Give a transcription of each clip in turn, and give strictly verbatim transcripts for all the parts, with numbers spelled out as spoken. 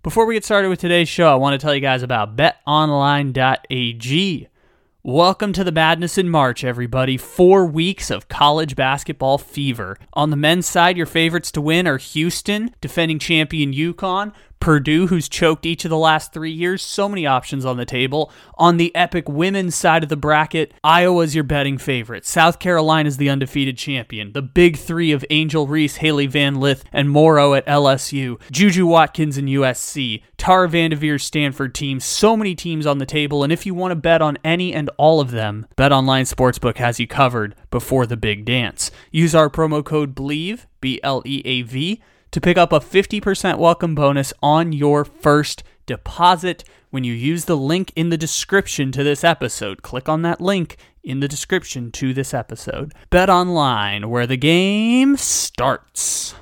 Before we get started with today's show, I want to tell you guys about bet online dot a g. Welcome to the madness in March, everybody. Four weeks of college basketball fever. On the men's side, your favorites to win are Houston, defending champion UConn, Purdue, who's choked each of the last three years. So many options on the table. On the epic women's side of the bracket, Iowa's your betting favorite. South Carolina's the undefeated champion. The big three of Angel Reese, Haley Van Lith, and Morrow at L S U. Juju Watkins in U S C. Tara Vanderveer's Stanford team. So many teams on the table, and if you want to bet on any and all of them, BetOnline Sportsbook has you covered before the big dance. Use our promo code BLEAV, B L E A V, to pick up a fifty percent welcome bonus on your first deposit when you use the link in the description to this episode. Click on that link in the description to this episode. Bet online, where the game starts.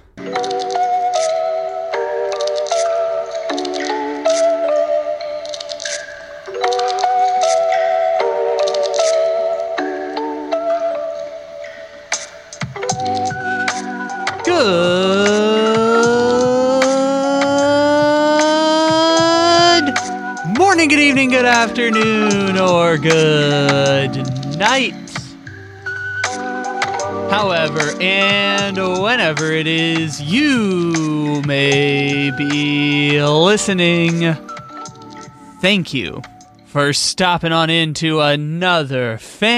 Good morning, good evening, good afternoon, or good night. However and whenever it is you may be listening, thank you for stopping on into another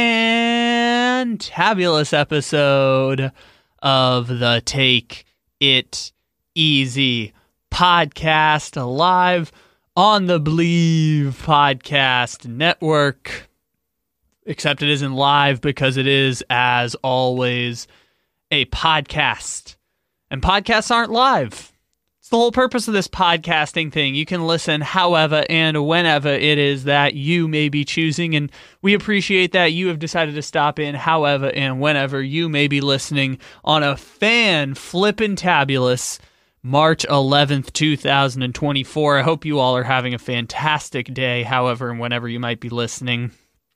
fantabulous episode of the Take It Easy podcast, live on the Believe Podcast Network. Except it isn't live because it is, as always, a podcast. And podcasts aren't live. It's the whole purpose of this podcasting thing. You can listen however and whenever it is that you may be choosing, and we appreciate that you have decided to stop in however and whenever you may be listening on a fan-flippin'-tabulous March eleventh, twenty twenty-four. I hope you all are having a fantastic day, however and whenever you might be listening.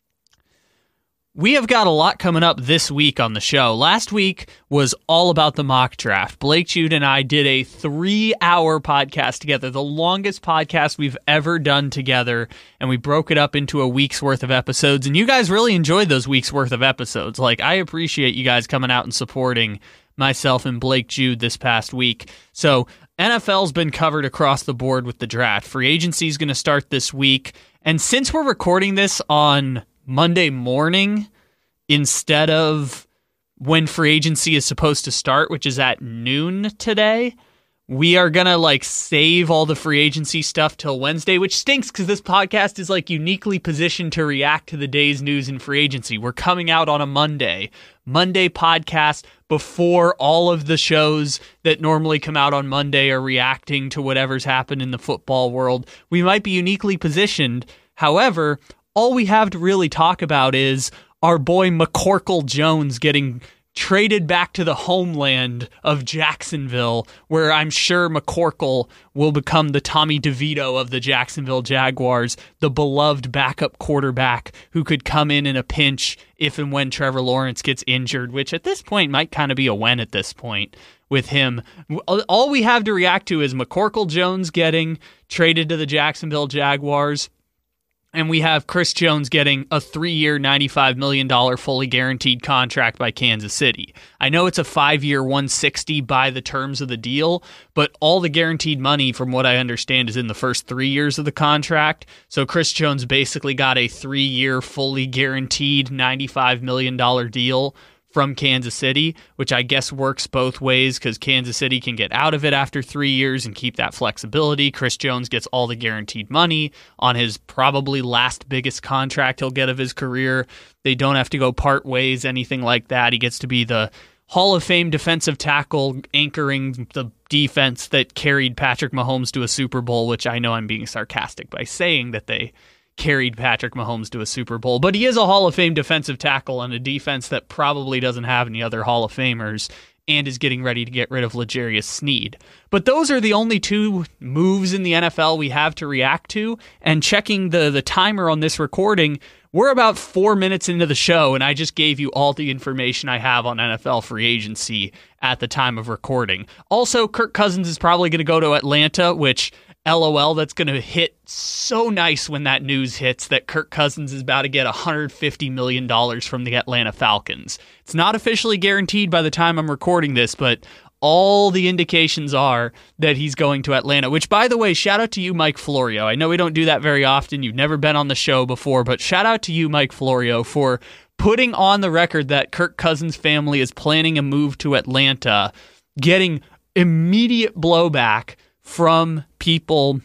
We have got a lot coming up this week on the show. Last week was all about the mock draft. Blake Jude and I did a three-hour podcast together, the longest podcast we've ever done together, and we broke it up into a week's worth of episodes, and you guys really enjoyed those week's worth of episodes. Like, I appreciate you guys coming out and supporting myself and Blake Jude this past week. So N F L's been covered across the board with the draft. Free agency is going to start this week, and since we're recording this on Monday morning instead of when free agency is supposed to start, which is at noon today, we are going to like save all the free agency stuff till Wednesday, which stinks because this podcast is like uniquely positioned to react to the day's news in free agency. We're coming out on a Monday. Monday podcast before all of the shows that normally come out on Monday are reacting to whatever's happened in the football world. We might be uniquely positioned. However, all we have to really talk about is our boy McCorkle Jones getting traded back to the homeland of Jacksonville, where I'm sure McCorkle will become the Tommy DeVito of the Jacksonville Jaguars, the beloved backup quarterback who could come in in a pinch if and when Trevor Lawrence gets injured, which at this point might kind of be a when at this point with him. All we have to react to is McCorkle Jones getting traded to the Jacksonville Jaguars, and we have Chris Jones getting a three-year, ninety-five million dollars fully guaranteed contract by Kansas City. I know it's a five-year, one hundred sixty by the terms of the deal, but all the guaranteed money, from what I understand, is in the first three years of the contract. So Chris Jones basically got a three-year, fully guaranteed ninety-five million dollars deal from Kansas City, which I guess works both ways because Kansas City can get out of it after three years and keep that flexibility. Chris Jones gets all the guaranteed money on his probably last biggest contract he'll get of his career. They don't have to go part ways, anything like that. He gets to be the Hall of Fame defensive tackle anchoring the defense that carried Patrick Mahomes to a Super Bowl, which I know I'm being sarcastic by saying that they carried Patrick Mahomes to a Super Bowl, but he is a Hall of Fame defensive tackle on a defense that probably doesn't have any other Hall of Famers and is getting ready to get rid of L'Jarius Sneed. But those are the only two moves in the N F L we have to react to, and checking the, the timer on this recording, we're about four minutes into the show, and I just gave you all the information I have on N F L free agency at the time of recording. Also, Kirk Cousins is probably going to go to Atlanta, which LOL, that's going to hit so nice when that news hits that Kirk Cousins is about to get one hundred fifty million dollars from the Atlanta Falcons. It's not officially guaranteed by the time I'm recording this, but all the indications are that he's going to Atlanta, which, by the way, shout out to you, Mike Florio. I know we don't do that very often. You've never been on the show before, but shout out to you, Mike Florio, for putting on the record that Kirk Cousins' family is planning a move to Atlanta, getting immediate blowback from people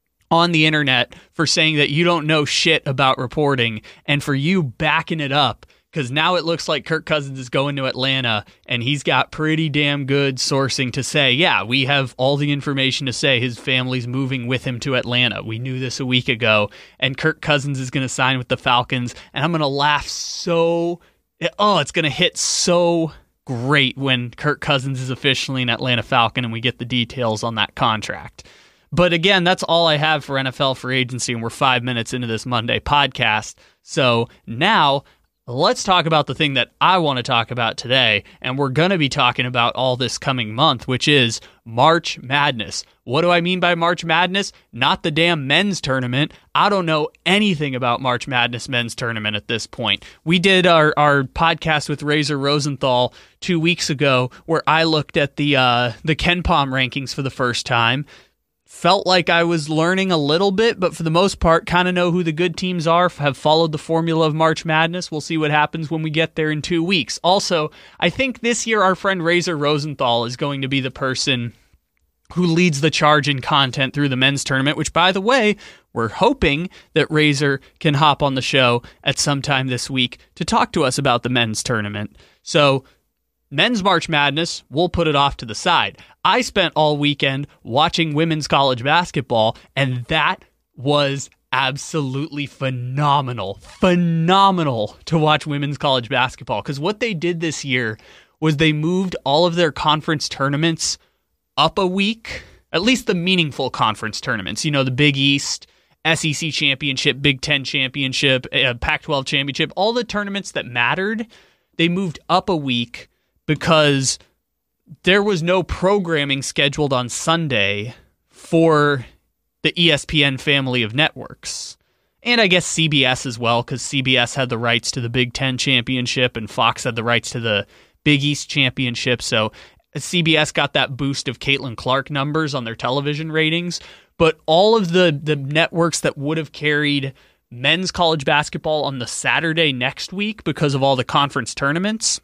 on the internet for saying that you don't know shit about reporting, and for you backing it up, because now it looks like Kirk Cousins is going to Atlanta, and he's got pretty damn good sourcing to say, yeah, we have all the information to say his family's moving with him to Atlanta. We knew this a week ago, and Kirk Cousins is going to sign with the Falcons, and I'm going to laugh so... Oh, it's going to hit so great when Kirk Cousins is officially an Atlanta Falcon and we get the details on that contract. But again, that's all I have for N F L free agency, and we're five minutes into this Monday podcast. So now let's talk about the thing that I want to talk about today, and we're going to be talking about all this coming month, which is March Madness. What do I mean by March Madness? Not the damn men's tournament. I don't know anything about March Madness men's tournament at this point. We did our, our podcast with Razor Rosenthal two weeks ago where I looked at the uh, the KenPom rankings for the first time. Felt like I was learning a little bit, but for the most part, kind of know who the good teams are, have followed the formula of March Madness. We'll see what happens when we get there in two weeks. Also, I think this year our friend Razor Rosenthal is going to be the person who leads the charge in content through the men's tournament, which, by the way, we're hoping that Razor can hop on the show at some time this week to talk to us about the men's tournament. So, men's March Madness, we'll put it off to the side. I spent all weekend watching women's college basketball, and that was absolutely phenomenal. Phenomenal to watch women's college basketball, because what they did this year was they moved all of their conference tournaments up a week, at least the meaningful conference tournaments. You know, the Big East, S E C Championship, Big Ten Championship, uh, Pac twelve Championship, all the tournaments that mattered, they moved up a week because there was no programming scheduled on Sunday for the E S P N family of networks. And I guess C B S as well, because C B S had the rights to the Big Ten Championship and Fox had the rights to the Big East Championship. So C B S got that boost of Caitlin Clark numbers on their television ratings. But all of the, the networks that would have carried men's college basketball on the Saturday next week because of all the conference tournaments,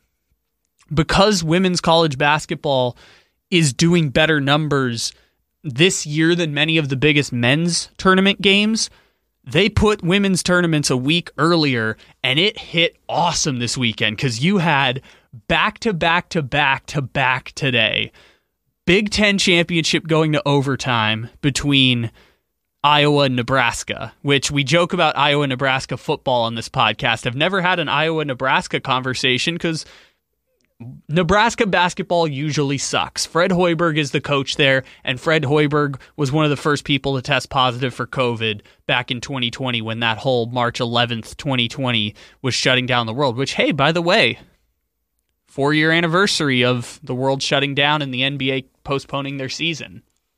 because women's college basketball is doing better numbers this year than many of the biggest men's tournament games, they put women's tournaments a week earlier, and it hit awesome this weekend because you had back-to-back-to-back-to-back today. Big Ten Championship going to overtime between Iowa and Nebraska, which we joke about Iowa and Nebraska football on this podcast. I've never had an Iowa-Nebraska conversation because Nebraska basketball usually sucks. Fred Hoiberg is the coach there, and Fred Hoiberg was one of the first people to test positive for COVID back in twenty twenty when that whole March eleventh, twenty twenty was shutting down the world, which, hey, by the way, four-year anniversary of the world shutting down and the N B A postponing their season.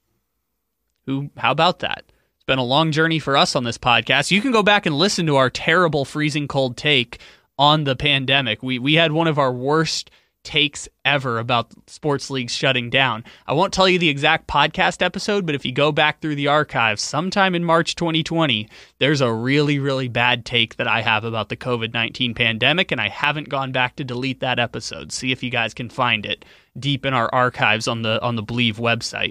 Who? How about that? It's been a long journey for us on this podcast. You can go back and listen to our terrible freezing cold take on the pandemic. We we had one of our worst takes ever about sports leagues shutting down. I won't tell you the exact podcast episode, but if you go back through the archives sometime in March twenty twenty, there's a really, really bad take that I have about the covid nineteen pandemic, and I haven't gone back to delete that episode. See if you guys can find it deep in our archives on the on the Believe website.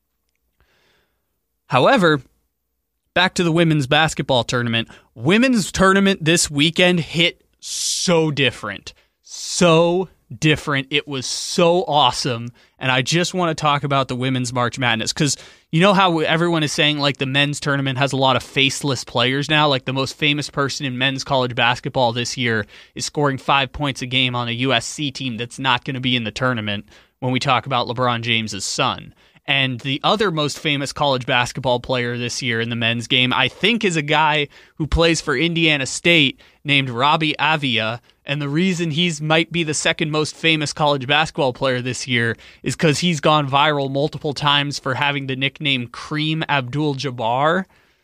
However, back to the women's basketball tournament. Women's tournament this weekend hit so different. So different. It was so awesome. And I just want to talk about the women's March Madness because you know how everyone is saying like the men's tournament has a lot of faceless players now? Like the most famous person in men's college basketball this year is scoring five points a game on a U S C team that's not going to be in the tournament when we talk about LeBron James's son. And the other most famous college basketball player this year in the men's game, I think, is a guy who plays for Indiana State named Robbie Avia. And the reason he's might be the second most famous college basketball player this year is because he's gone viral multiple times for having the nickname Kareem Abdul-Jabbar.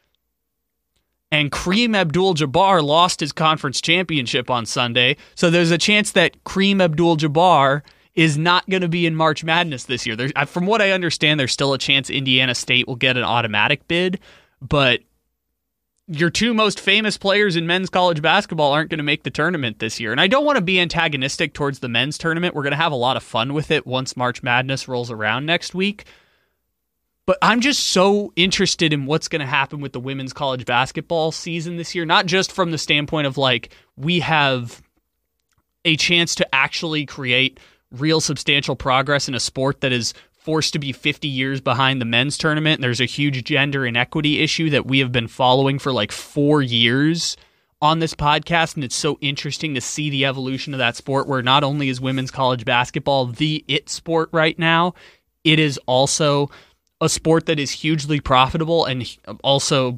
And Kareem Abdul-Jabbar lost his conference championship on Sunday, so there's a chance that Kareem Abdul-Jabbar is not going to be in March Madness this year. There's, from what I understand, there's still a chance Indiana State will get an automatic bid, but your two most famous players in men's college basketball aren't going to make the tournament this year. And I don't want to be antagonistic towards the men's tournament. We're going to have a lot of fun with it once March Madness rolls around next week. But I'm just so interested in what's going to happen with the women's college basketball season this year, not just from the standpoint of like we have a chance to actually create real substantial progress in a sport that is forced to be fifty years behind the men's tournament. There's a huge gender inequity issue that we have been following for like four years on this podcast, and it's so interesting to see the evolution of that sport where not only is women's college basketball the it sport right now, it is also a sport that is hugely profitable and also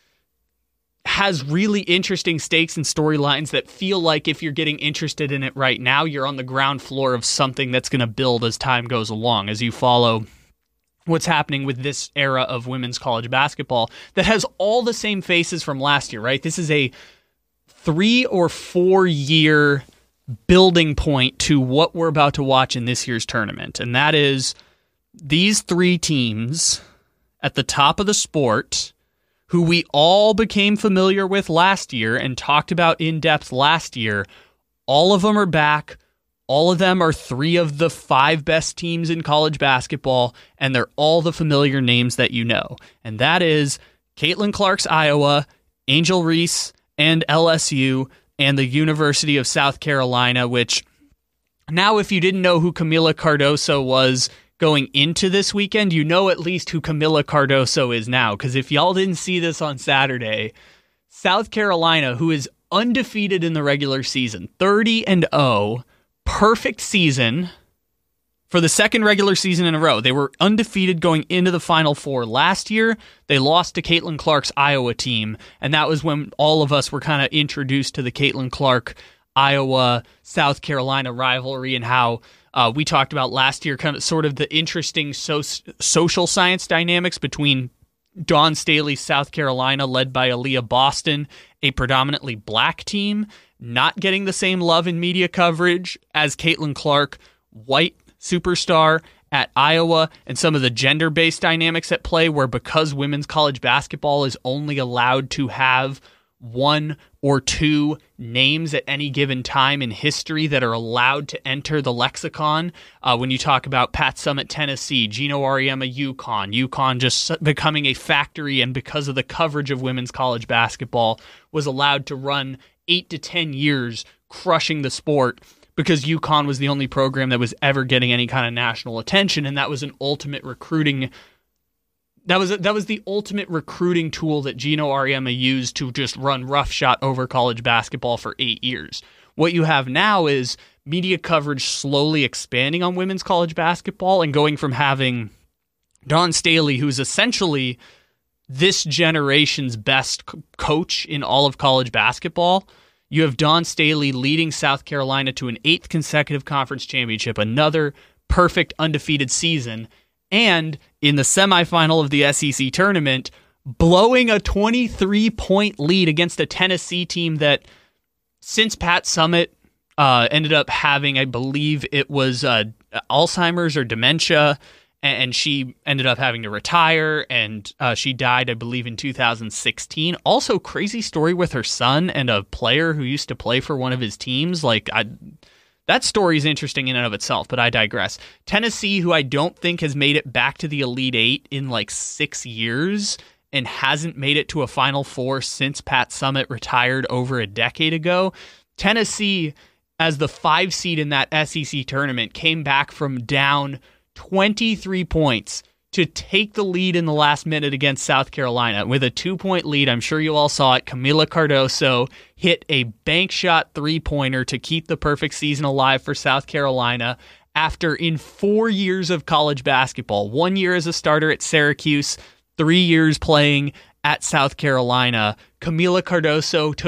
has really interesting stakes and storylines that feel like if you're getting interested in it right now, you're on the ground floor of something that's going to build as time goes along, as you follow what's happening with this era of women's college basketball that has all the same faces from last year, right? This is a three or four year building point to what we're about to watch in this year's tournament. And that is these three teams at the top of the sport who we all became familiar with last year and talked about in depth last year. All of them are back. All of them are three of the five best teams in college basketball, and they're all the familiar names that you know. And that is Caitlin Clark's Iowa, Angel Reese and L S U, and the University of South Carolina, which now if you didn't know who Camila Cardoso was going into this weekend, you know at least who Camila Cardoso is now, because if y'all didn't see this on Saturday, South Carolina, who is undefeated in the regular season, thirty and oh, perfect season for the second regular season in a row. They were undefeated going into the Final Four last year. They lost to Caitlin Clark's Iowa team, and that was when all of us were kind of introduced to the Caitlin Clark Iowa South Carolina rivalry and how Uh, we talked about last year kind of sort of the interesting so- social science dynamics between Dawn Staley's South Carolina, led by Aaliyah Boston, a predominantly black team, not getting the same love in media coverage as Caitlin Clark, white superstar at Iowa, and some of the gender-based dynamics at play where because women's college basketball is only allowed to have one or two names at any given time in history that are allowed to enter the lexicon. Uh, when you talk about Pat Summitt, Tennessee, Gino Auriemma, UConn, UConn just becoming a factory, and because of the coverage of women's college basketball, was allowed to run eight to ten years crushing the sport because UConn was the only program that was ever getting any kind of national attention, and that was an ultimate recruiting That was that was the ultimate recruiting tool that Gino Auriemma used to just run roughshod over college basketball for eight years. What you have now is media coverage slowly expanding on women's college basketball and going from having Dawn Staley, who's essentially this generation's best co- coach in all of college basketball. You have Dawn Staley leading South Carolina to an eighth consecutive conference championship, another perfect undefeated season, and in the semifinal of the S E C tournament, blowing a twenty-three point lead against a Tennessee team that, since Pat Summitt uh, ended up having, I believe it was uh, Alzheimer's or dementia, and she ended up having to retire, and uh, she died, I believe, in two thousand sixteen. Also, crazy story with her son and a player who used to play for one of his teams. Like, I... That story is interesting in and of itself, but I digress. Tennessee, who I don't think has made it back to the Elite Eight in like six years and hasn't made it to a Final Four since Pat Summitt retired over a decade ago. Tennessee, as the five seed in that S E C tournament, came back from down twenty-three points to take the lead in the last minute against South Carolina. With a two-point lead, I'm sure you all saw it, Camila Cardoso hit a bank shot three-pointer to keep the perfect season alive for South Carolina after, in four years of college basketball, one year as a starter at Syracuse, three years playing at South Carolina, Camila Cardoso took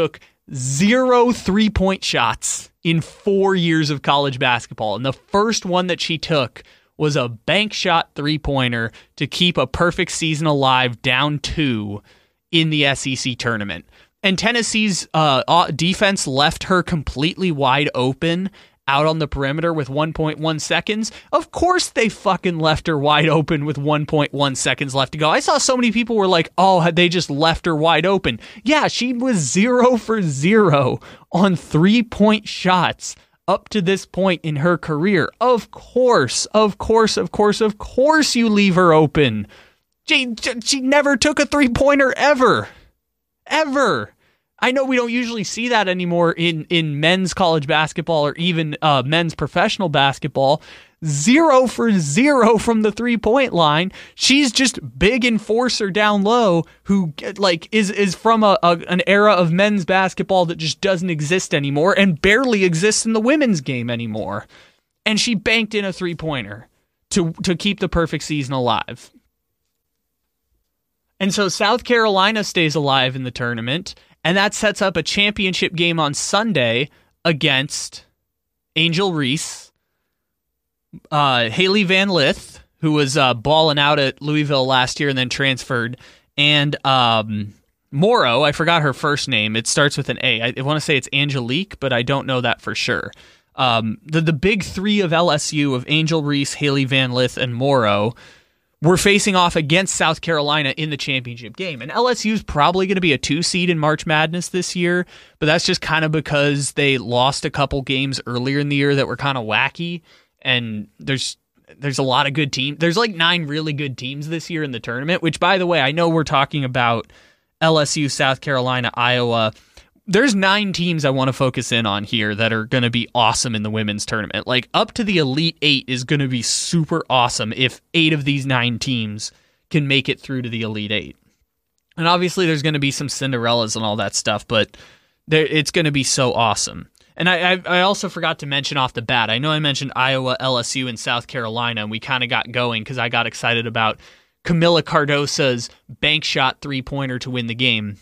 zero three-point shots in four years of college basketball. And the first one that she took was a bank shot three-pointer to keep a perfect season alive down two in the S E C tournament. And Tennessee's uh, defense left her completely wide open out on the perimeter with one point one seconds. Of course they fucking left her wide open with one point one seconds left to go. I saw so many people were like, oh, had they just left her wide open? Yeah, she was zero for zero on three-point shots up to this point in her career. Of course, of course, of course, of course you leave her open. She, she never took a three-pointer ever. Ever. I know we don't usually see that anymore in, in men's college basketball or even uh, men's professional basketball. Zero for zero from the three-point line. She's just big enforcer down low who like is is from a, a an era of men's basketball that just doesn't exist anymore and barely exists in the women's game anymore. And she banked in a three-pointer to to keep the perfect season alive. And so South Carolina stays alive in the tournament. And that sets up a championship game on Sunday against Angel Reese, uh, Haley Van Lith, who was uh, balling out at Louisville last year and then transferred, and um, Morrow. I forgot her first name. It starts with an A. I, I want to say it's Angelique, but I don't know that for sure. Um, the, the big three of L S U of Angel Reese, Haley Van Lith, and Morrow we're facing off against South Carolina in the championship game. And L S U is probably going to be a two seed in March Madness this year, but that's just kind of because they lost a couple games earlier in the year that were kind of wacky. And there's there's a lot of good teams. There's like nine really good teams this year in the tournament, which, by the way, I know we're talking about L S U, South Carolina, Iowa. There's nine teams I want to focus in on here that are going to be awesome in the women's tournament. Like, up to the Elite Eight is going to be super awesome if eight of these nine teams can make it through to the Elite Eight. And obviously there's going to be some Cinderellas and all that stuff, but there, it's going to be so awesome. And I, I I also forgot to mention off the bat, I know I mentioned Iowa, L S U, and South Carolina, and we kind of got going because I got excited about Camila Cardosa's bank shot three-pointer to win the game.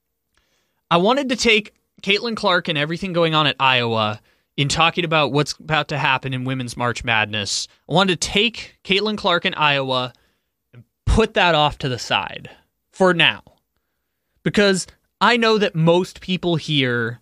I wanted to take Caitlin Clark and everything going on at Iowa in talking about what's about to happen in Women's March Madness. I wanted to take Caitlin Clark and Iowa and put that off to the side for now. Because I know that most people here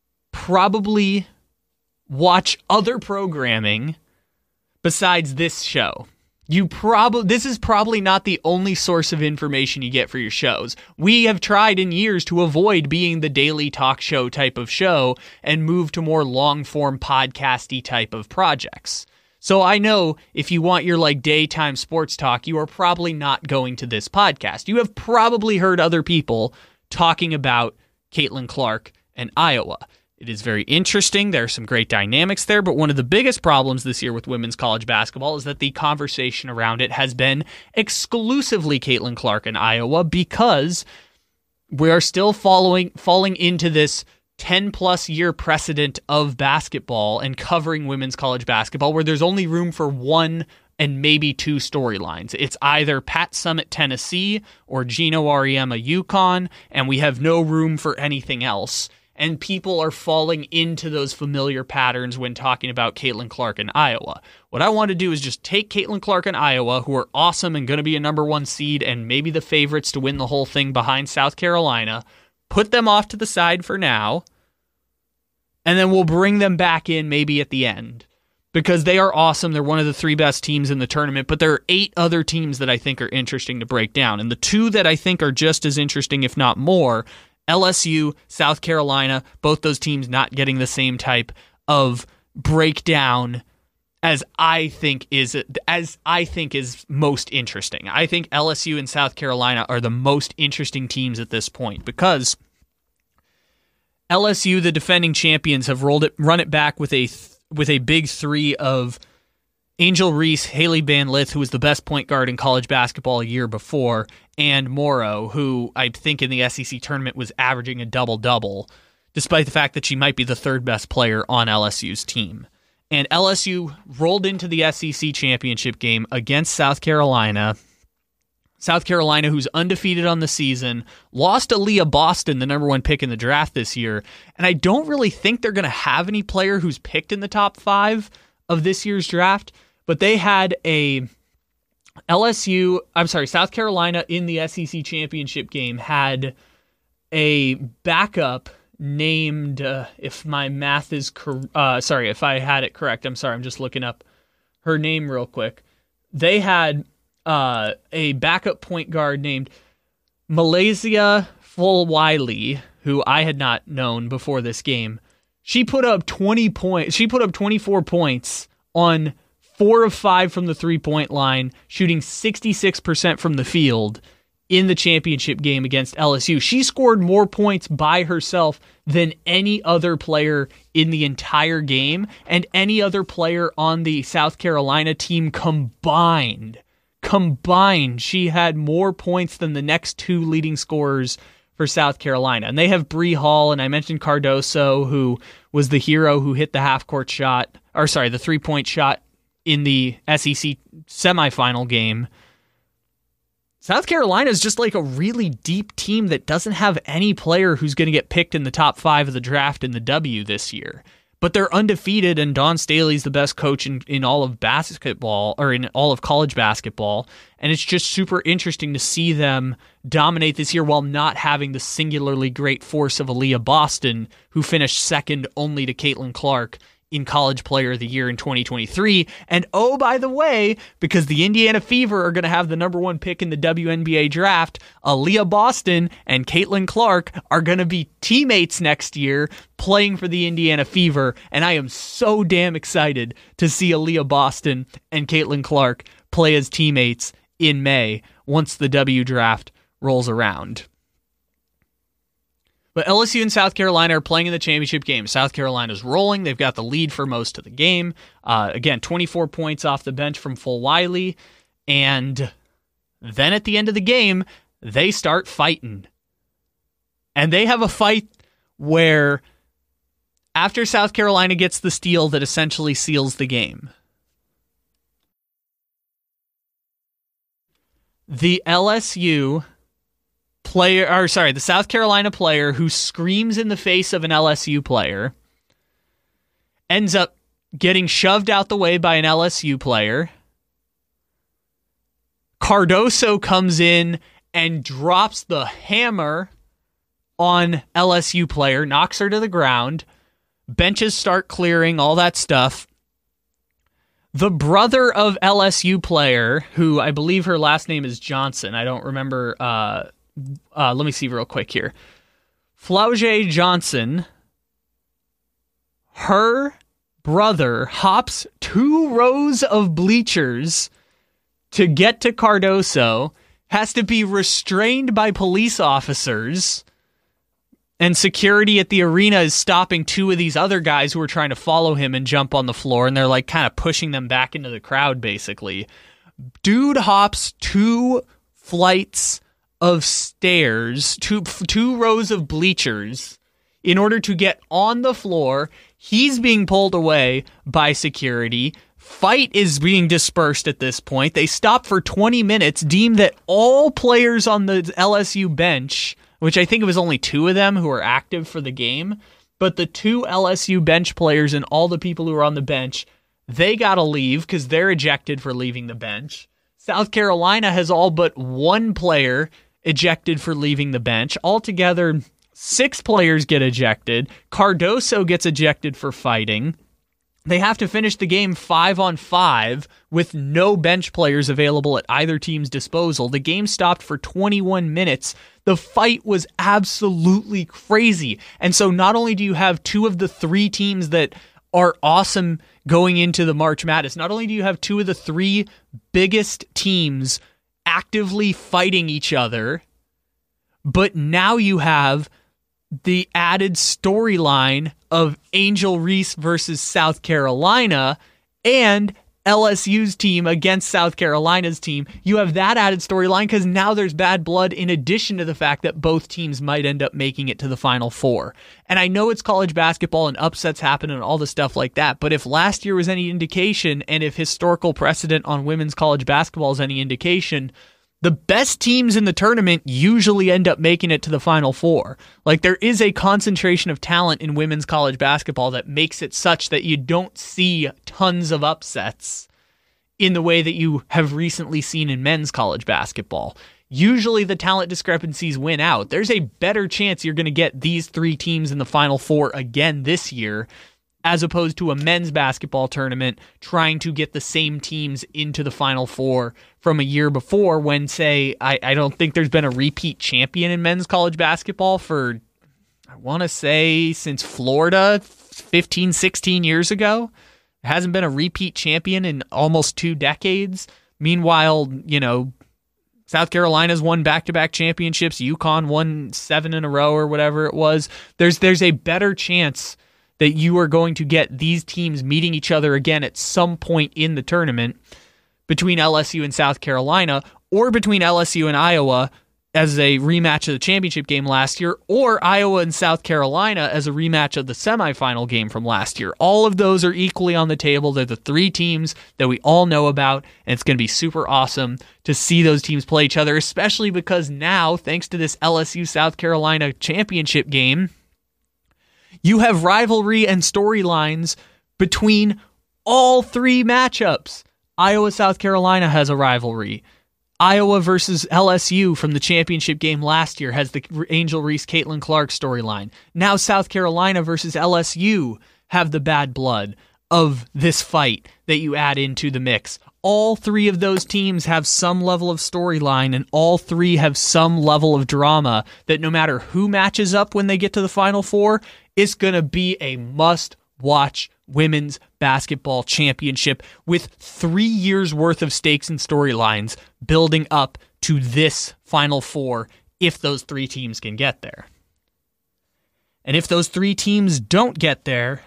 probably watch other programming besides this show. You probably this is probably not the only source of information you get for your shows. We have tried in years to avoid being the daily talk show type of show and move to more long-form podcasty type of projects. So I know if you want your like daytime sports talk, you are probably not going to this podcast. You have probably heard other people talking about Caitlin Clark and Iowa. It is very interesting. There are some great dynamics there, but one of the biggest problems this year with women's college basketball is that the conversation around it has been exclusively Caitlin Clark and Iowa because we are still following falling into this ten-plus year precedent of basketball and covering women's college basketball where there's only room for one and maybe two storylines. It's either Pat Summitt, Tennessee, or Gino Auriemma, UConn, and we have no room for anything else. And people are falling into those familiar patterns when talking about Caitlin Clark and Iowa. What I want to do is just take Caitlin Clark and Iowa, who are awesome and going to be a number one seed and maybe the favorites to win the whole thing behind South Carolina, put them off to the side for now, and then we'll bring them back in maybe at the end. Because they are awesome. They're one of the three best teams in the tournament, but there are eight other teams that I think are interesting to break down. And the two that I think are just as interesting, if not more, L S U, South Carolina, both those teams not getting the same type of breakdown as I think is as I think is most interesting. I think L S U and South Carolina are the most interesting teams at this point because L S U, the defending champions, have rolled it, run it back with a th- with a big three of Angel Reese, Haley Van Lith, who was the best point guard in college basketball a year before, and Morrow, who I think in the S E C tournament was averaging a double-double, despite the fact that she might be the third best player on L S U's team. And L S U rolled into the S E C championship game against South Carolina South Carolina, who's undefeated on the season, lost Aaliyah Boston, the number one pick in the draft this year. And I don't really think they're going to have any player who's picked in the top five of this year's draft. But they had a L S U, I'm sorry, South Carolina in the S E C championship game had a backup named, uh, if my math is, cor- uh, sorry, if I had it correct, I'm sorry, I'm just looking up her name real quick. They had uh, a backup point guard named Malaysia Fulwiley, who I had not known before this game. She put up twenty points. She put up twenty-four points on four of five from the three-point line, shooting sixty-six percent from the field in the championship game against L S U. She scored more points by herself than any other player in the entire game and any other player on the South Carolina team combined. Combined, she had more points than the next two leading scorers for South Carolina. And they have Bree Hall, and I mentioned Cardoso, who was the hero who hit the half-court shot, or sorry, the three-point shot in the S E C semifinal game. South Carolina is just like a really deep team that doesn't have any player who's going to get picked in the top five of the draft in the W this year. But they're undefeated, and Dawn Staley's the best coach in, in all of basketball, or in all of college basketball. And it's just super interesting to see them dominate this year while not having the singularly great force of Aaliyah Boston, who finished second only to Caitlin Clark in College Player of the Year in twenty twenty-three. And oh, by the way, because the Indiana Fever are going to have the number one pick in the W N B A draft, Aaliyah Boston and Caitlin Clark are going to be teammates next year playing for the Indiana Fever. And I am so damn excited to see Aaliyah Boston and Caitlin Clark play as teammates in May once the W draft rolls around. But L S U and South Carolina are playing in the championship game. South Carolina's rolling. They've got the lead for most of the game. Uh, again, twenty-four points off the bench from Fulwiley. And then at the end of the game, they start fighting. And they have a fight where after South Carolina gets the steal that essentially seals the game, the L S U player, or sorry, the South Carolina player who screams in the face of an L S U player ends up getting shoved out the way by an L S U player. Cardoso comes in and drops the hammer on L S U player, knocks her to the ground. Benches start clearing, all that stuff. The brother of L S U player, who I believe her last name is Johnson, I don't remember, uh, Uh, let me see real quick here. Flau'jae Johnson, her brother hops two rows of bleachers to get to Cardoso, has to be restrained by police officers, and security at the arena is stopping two of these other guys who are trying to follow him and jump on the floor, and they're like kind of pushing them back into the crowd, basically. Dude hops two flights of stairs, two two rows of bleachers, in order to get on the floor. He's being pulled away by security. Fight is being dispersed at this point. They stop for twenty minutes, deem that all players on the L S U bench, which I think it was only two of them who were active for the game, but the two L S U bench players and all the people who are on the bench, they gotta leave because they're ejected for leaving the bench. South Carolina has all but one player ejected for leaving the bench. Altogether, six players get ejected. Cardoso gets ejected for fighting. They have to finish the game five on five with no bench players available at either team's disposal. The game stopped for twenty-one minutes. The fight was absolutely crazy. And so not only do you have two of the three teams that are awesome going into the March Madness, not only do you have two of the three biggest teams actively fighting each other, but now you have the added storyline of Angel Reese versus South Carolina and L S U's team against South Carolina's team. You have that added storyline because now there's bad blood in addition to the fact that both teams might end up making it to the Final Four. And I know it's college basketball and upsets happen and all the stuff like that, but if last year was any indication, and if historical precedent on women's college basketball is any indication, the best teams in the tournament usually end up making it to the Final Four. Like, there is a concentration of talent in women's college basketball that makes it such that you don't see tons of upsets in the way that you have recently seen in men's college basketball. Usually the talent discrepancies win out. There's a better chance you're going to get these three teams in the Final Four again this year, as opposed to a men's basketball tournament trying to get the same teams into the Final Four from a year before when, say, I, I don't think there's been a repeat champion in men's college basketball for, I want to say, since Florida fifteen, sixteen years ago. There hasn't been a repeat champion in almost two decades. Meanwhile, you know, South Carolina's won back-to-back championships. UConn won seven in a row or whatever it was. There's there's a better chance that you are going to get these teams meeting each other again at some point in the tournament between L S U and South Carolina, or between L S U and Iowa as a rematch of the championship game last year, or Iowa and South Carolina as a rematch of the semifinal game from last year. All of those are equally on the table. They're the three teams that we all know about, and it's going to be super awesome to see those teams play each other, especially because now, thanks to this L S U-South Carolina championship game, you have rivalry and storylines between all three matchups. Iowa, South Carolina has a rivalry. Iowa versus L S U from the championship game last year has the Angel Reese, Caitlin Clark storyline. Now South Carolina versus L S U have the bad blood of this fight that you add into the mix. All three of those teams have some level of storyline, and all three have some level of drama that no matter who matches up when they get to the Final Four, it's going to be a must-watch women's basketball championship with three years worth of stakes and storylines building up to this Final Four if those three teams can get there. And if those three teams don't get there,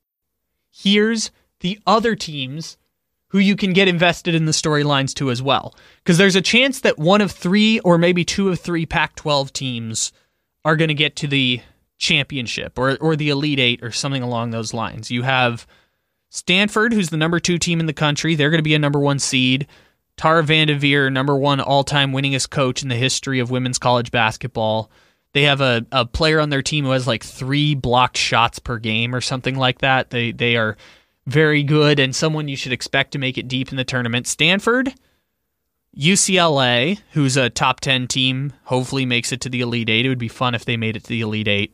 here's the other teams who you can get invested in the storylines to as well. Because there's a chance that one of three or maybe two of three Pac twelve teams are going to get to the championship or or the Elite Eight or something along those lines. You have Stanford, who's the number two team in the country. They're going to be a number one seed. Tara Vanderveer, number one all-time winningest coach in the history of women's college basketball. They have a, a player on their team who has like three blocked shots per game or something like that. They they are very good and someone you should expect to make it deep in the tournament. Stanford, U C L A, who's a top ten team, hopefully makes it to the Elite Eight. It would be fun if they made it to the Elite Eight.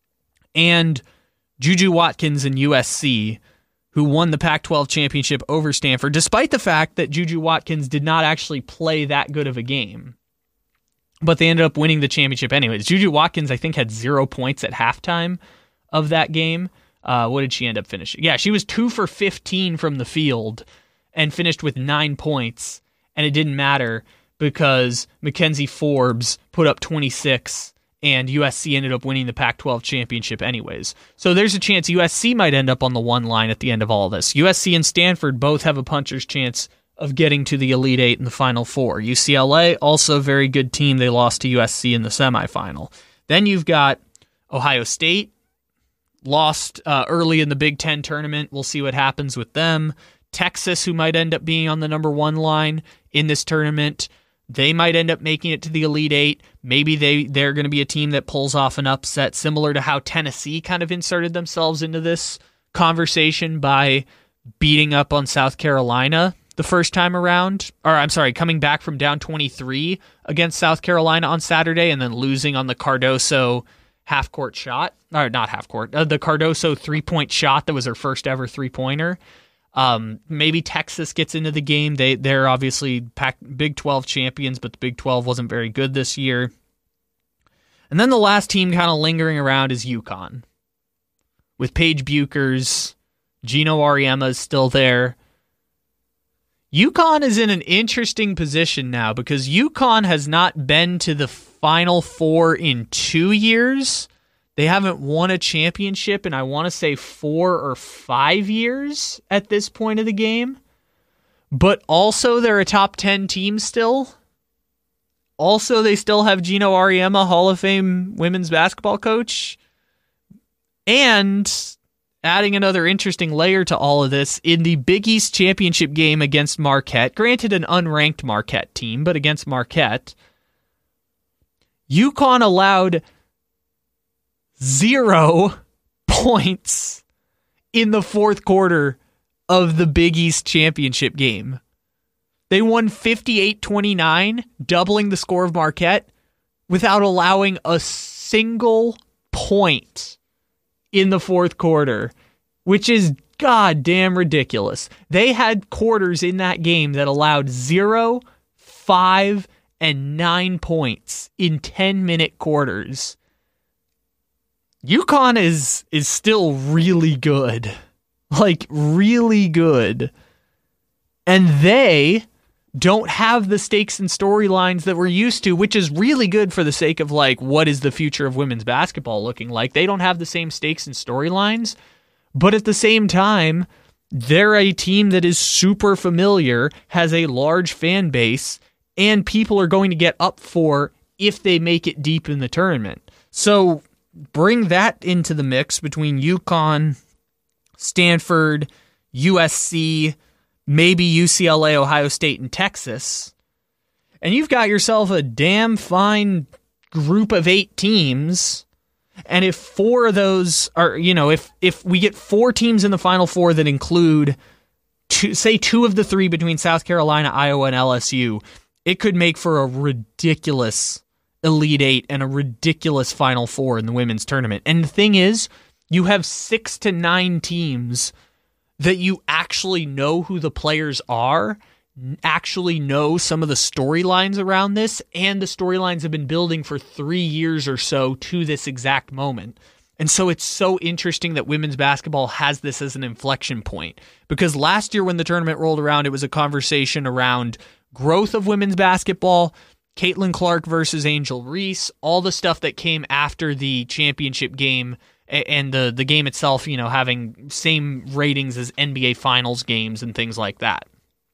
And Juju Watkins and U S C, who won the Pac twelve championship over Stanford, despite the fact that Juju Watkins did not actually play that good of a game. But they ended up winning the championship anyways. Juju Watkins, I think, had zero points at halftime of that game. Uh, what did she end up finishing? Yeah, she was two for fifteen from the field and finished with nine points. And it didn't matter because Mackenzie Forbes put up twenty-six and U S C ended up winning the Pac twelve championship anyways. So there's a chance U S C might end up on the one line at the end of all this. U S C and Stanford both have a puncher's chance of getting to the Elite Eight in the Final Four. U C L A, also a very good team. They lost to U S C in the semifinal. Then you've got Ohio State, lost uh, early in the Big Ten tournament. We'll see what happens with them. Texas, who might end up being on the number one line in this tournament. They might end up making it to the Elite Eight. Maybe they, they're going to be a team that pulls off an upset, similar to how Tennessee kind of inserted themselves into this conversation by beating up on South Carolina the first time around. Or, I'm sorry, coming back from down twenty-three against South Carolina on Saturday and then losing on the Cardoso half-court shot. Or not half-court, uh, the Cardoso three-point shot that was her first ever three-pointer. Um, maybe Texas gets into the game. They, they're obviously Pac- Big twelve champions, but the Big twelve wasn't very good this year. And then the last team kind of lingering around is UConn. With Paige Buchers, Gino Auriemma is still there. UConn is in an interesting position now because UConn has not been to the Final Four in two years. They haven't won a championship in, I want to say, four or five years at this point of the game. But also, they're a top ten team still. Also, they still have Gino Auriemma, Hall of Fame women's basketball coach. And adding another interesting layer to all of this, in the Big East Championship game against Marquette, granted an unranked Marquette team, but against Marquette, UConn allowed zero points in the fourth quarter of the Big East Championship game. They won fifty-eight twenty-nine, doubling the score of Marquette, without allowing a single point in the fourth quarter, which is goddamn ridiculous. They had quarters in that game that allowed zero, five, and nine points in ten-minute quarters. UConn is is still really good. Like, really good. And they don't have the stakes and storylines that we're used to, which is really good for the sake of, like, what is the future of women's basketball looking like. They don't have the same stakes and storylines, but at the same time, they're a team that is super familiar, has a large fan base, and people are going to get up for if they make it deep in the tournament. So bring that into the mix between UConn, Stanford, U S C, maybe U C L A, Ohio State, and Texas, and you've got yourself a damn fine group of eight teams. And if four of those are, you know, if if we get four teams in the Final Four that include, two, say, two of the three between South Carolina, Iowa, and L S U, it could make for a ridiculous Elite Eight and a ridiculous Final Four in the women's tournament. And the thing is, you have six to nine teams that you actually know who the players are, actually know some of the storylines around this, and the storylines have been building for three years or so to this exact moment. And so it's so interesting that women's basketball has this as an inflection point, because last year when the tournament rolled around, it was a conversation around growth of women's basketball, Caitlin Clark versus Angel Reese, all the stuff that came after the championship game and the, the game itself, you know, having same ratings as N B A Finals games and things like that.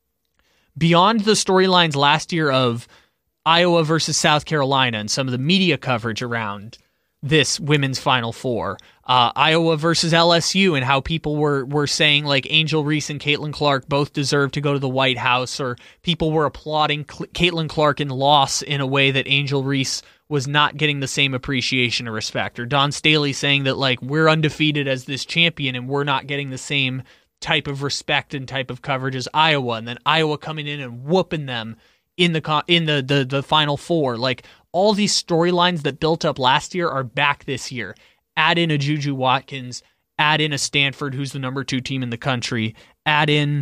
Beyond the storylines last year of Iowa versus South Carolina and some of the media coverage around this women's Final Four, uh, Iowa versus L S U and how people were, were saying like Angel Reese and Caitlin Clark both deserve to go to the White House, or people were applauding Cl- Caitlin Clark in loss in a way that Angel Reese was not getting the same appreciation or respect, or Dawn Staley saying that like we're undefeated as this champion and we're not getting the same type of respect and type of coverage as Iowa, and then Iowa coming in and whooping them in the in the the, the Final Four. Like, all these storylines that built up last year are back this year. Add in a Juju Watkins, add in a Stanford, who's the number two team in the country, add in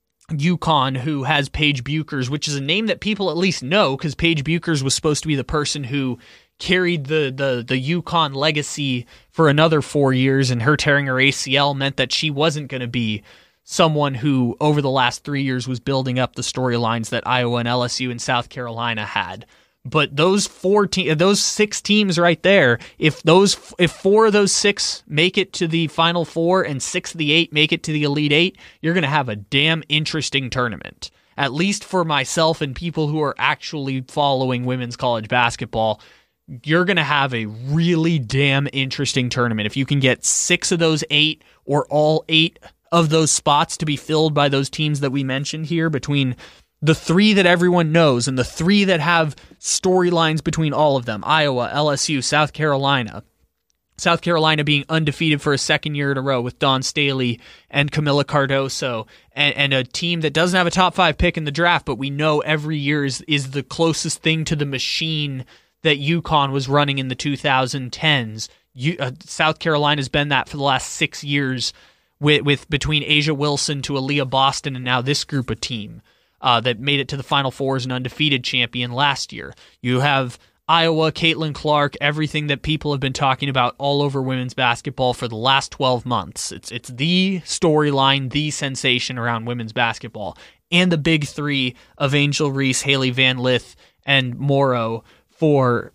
UConn, who has Paige Buchers, which is a name that people at least know, because Paige Buchers was supposed to be the person who carried the, the, the UConn legacy for another four years, and her tearing her A C L meant that she wasn't going to be someone who, over the last three years, was building up the storylines that Iowa and L S U and South Carolina had. But those four te- those six teams right there, if those if four of those six make it to the Final Four and six of the eight make it to the Elite Eight, you're going to have a damn interesting tournament. At least for myself and people who are actually following women's college basketball, you're going to have a really damn interesting tournament. If you can get six of those eight or all eight of those spots to be filled by those teams that we mentioned here, between the three that everyone knows and the three that have storylines between all of them, Iowa, L S U, South Carolina. South Carolina being undefeated for a second year in a row with Dawn Staley and Camila Cardoso, and, and a team that doesn't have a top five pick in the draft, but we know every year is, is the closest thing to the machine that UConn was running in the two thousand tens. You, uh, South Carolina's been that for the last six years with, with between Asia Wilson to Aaliyah Boston and now this group of team. Uh, that made it to the Final Four as an undefeated champion last year. You have Iowa, Caitlin Clark, everything that people have been talking about all over women's basketball for the last twelve months. It's it's the storyline, the sensation around women's basketball. And the big three of Angel Reese, Haley Van Lith, and Morrow for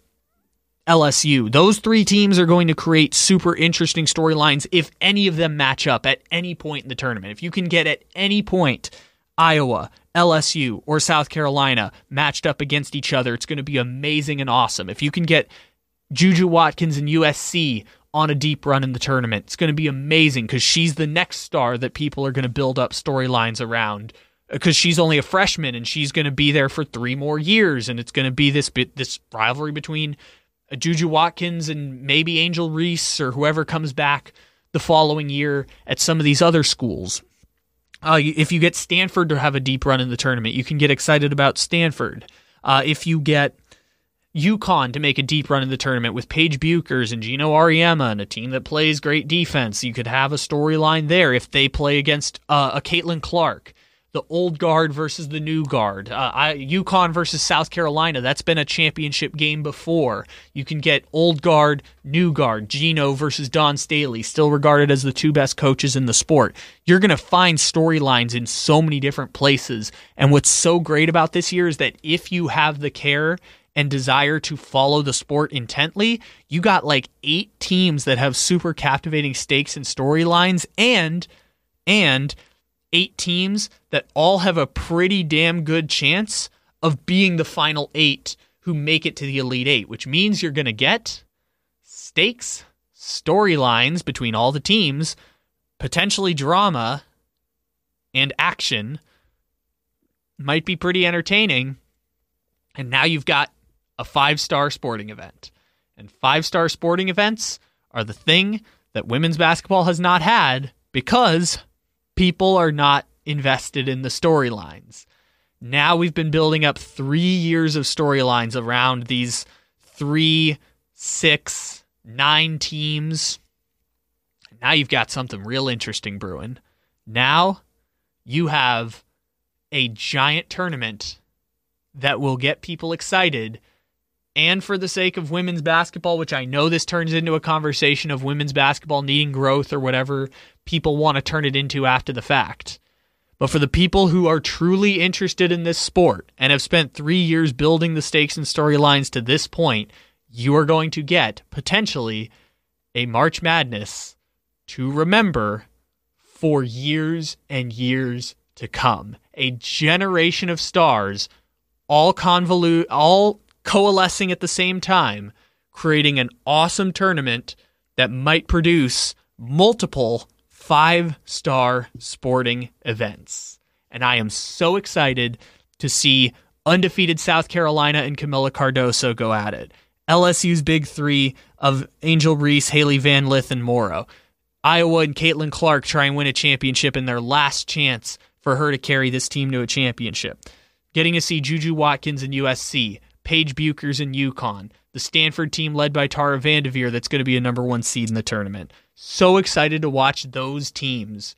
L S U. Those three teams are going to create super interesting storylines if any of them match up at any point in the tournament. If you can get at any point Iowa, L S U, or South Carolina matched up against each other, it's going to be amazing and awesome. If you can get Juju Watkins and U S C on a deep run in the tournament. It's going to be amazing because she's the next star that people are going to build up storylines around, because she's only a freshman and she's going to be there for three more years, and it's going to be this bit this rivalry between Juju Watkins and maybe Angel Reese or whoever comes back the following year at some of these other schools. Uh, if you get Stanford to have a deep run in the tournament, you can get excited about Stanford. Uh, if you get UConn to make a deep run in the tournament with Paige Buchers and Gino Auriemma and a team that plays great defense, you could have a storyline there if they play against uh, a Caitlin Clark, the old guard versus the new guard. Uh, I, UConn versus South Carolina, that's been a championship game before. You can get old guard, new guard, Gino versus Dawn Staley, still regarded as the two best coaches in the sport. You're going to find storylines in so many different places. And what's so great about this year is that if you have the care and desire to follow the sport intently, you got like eight teams that have super captivating stakes and storylines, and and eight teams that all have a pretty damn good chance of being the final eight who make it to the Elite Eight, which means you're going to get stakes, storylines between all the teams, potentially drama, and action. Might be pretty entertaining. And now you've got a five-star sporting event. And five-star sporting events are the thing that women's basketball has not had because people are not invested in the storylines. Now we've been building up three years of storylines around these three, six, nine teams. Now you've got something real interesting brewing. Now you have a giant tournament that will get people excited. And for the sake of women's basketball, which I know this turns into a conversation of women's basketball needing growth or whatever people want to turn it into after the fact. But for the people who are truly interested in this sport and have spent three years building the stakes and storylines to this point, you are going to get, potentially, a March Madness to remember for years and years to come. A generation of stars, all convolute, all coalescing at the same time, creating an awesome tournament that might produce multiple five-star sporting events. And I am so excited to see undefeated South Carolina and Camila Cardoso go at it. L S U's big three of Angel Reese, Haley Van Lith, and Morrow. Iowa and Caitlin Clark try and win a championship in their last chance for her to carry this team to a championship. Getting to see Juju Watkins and U S C, Paige Buchers and UConn, the Stanford team led by Tara Vanderveer that's going to be a number one seed in the tournament. So excited to watch those teams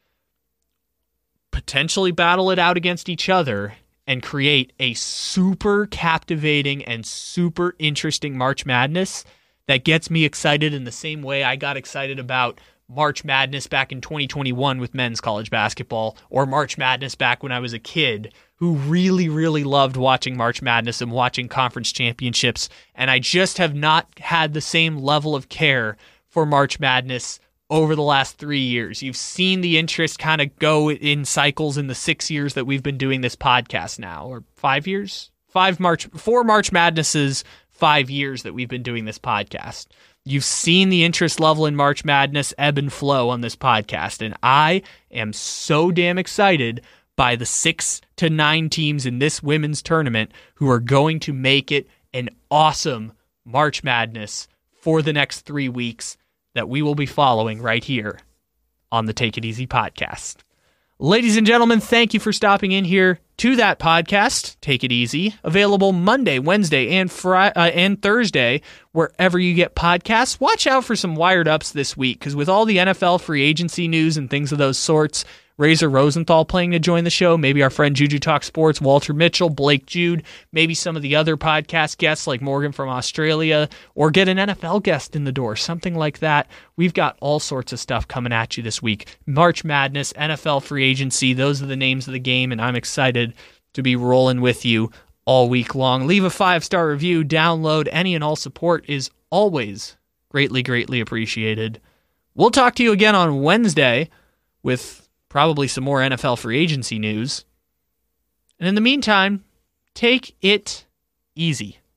potentially battle it out against each other and create a super captivating and super interesting March Madness that gets me excited in the same way I got excited about March Madness back in twenty twenty-one with men's college basketball, or March Madness back when I was a kid who really, really loved watching March Madness and watching conference championships, and I just have not had the same level of care for March Madness over the last three years. You've seen the interest kind of go in cycles in the six years that we've been doing this podcast now, or five years? Five March, four March Madnesses, five years that we've been doing this podcast. You've seen the interest level in March Madness ebb and flow on this podcast, and I am so damn excited by the six to nine teams in this women's tournament who are going to make it an awesome March Madness for the next three weeks that we will be following right here on the Take It Easy podcast. Ladies and gentlemen, thank you for stopping in here to that podcast, Take It Easy, available Monday, Wednesday, and Friday, uh, and Thursday, wherever you get podcasts. Watch out for some Wired Ups this week, because with all the N F L free agency news and things of those sorts, Razor Rosenthal playing to join the show, maybe our friend Juju Talk Sports, Walter Mitchell, Blake Jude, maybe some of the other podcast guests like Morgan from Australia, or get an N F L guest in the door, something like that. We've got all sorts of stuff coming at you this week. March Madness, N F L free agency, those are the names of the game, and I'm excited to be rolling with you all week long. Leave a five-star review, download. Any and all support is always greatly, greatly appreciated. We'll talk to you again on Wednesday with probably some more N F L free agency news. And in the meantime, take it easy.